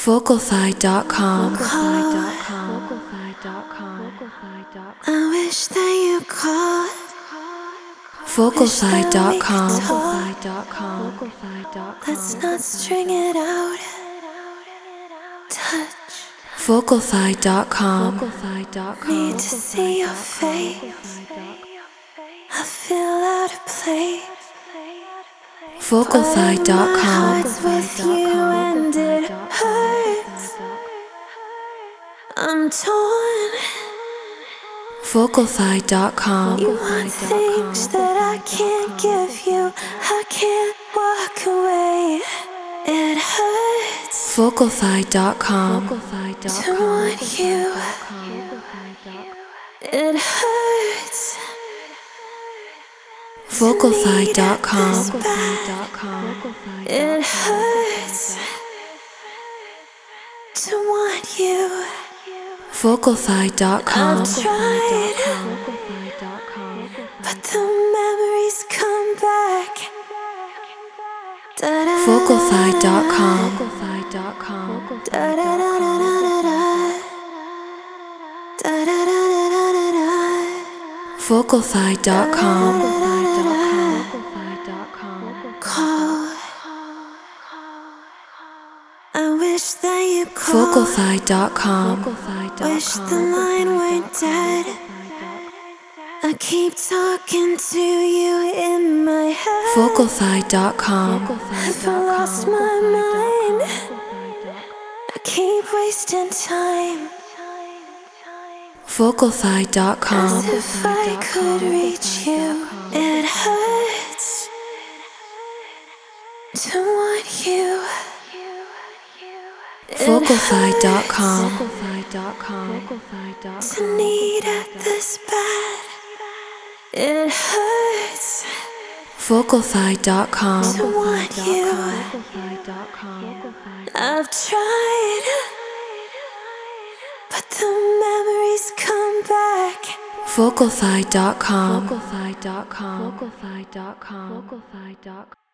Vocalfy.com. I wish that you called. Vocalfy.com. Let's not string it out. Touch. Vocalfy.com. Need to see your face. I feel out of place. Vocalfy.com. But my heart's with you and it hurts. I'm torn. Vocalfy.com. You want things that I can't give you. I can't walk away. It hurts Vocalfy.com. to want you. It hurts. Vocalfy.com. It hurts to want you. Vocalfy.com. I've tried, but the memories come back. Vocalfy.com. Vocalfy.com. Call. I wish that you called. Vocalfy.com. Wish the line weren't dead. I keep talking to you in my head. Vocalfy.com. I've lost my mind. I keep wasting time. Vocalfy.com. As if I could reach you. It hurts to want you. Vocalfy.com. To need it this bad. It hurts Vocalfy.com. to want you. I've tried, but the memories come back. Vocalfy.com.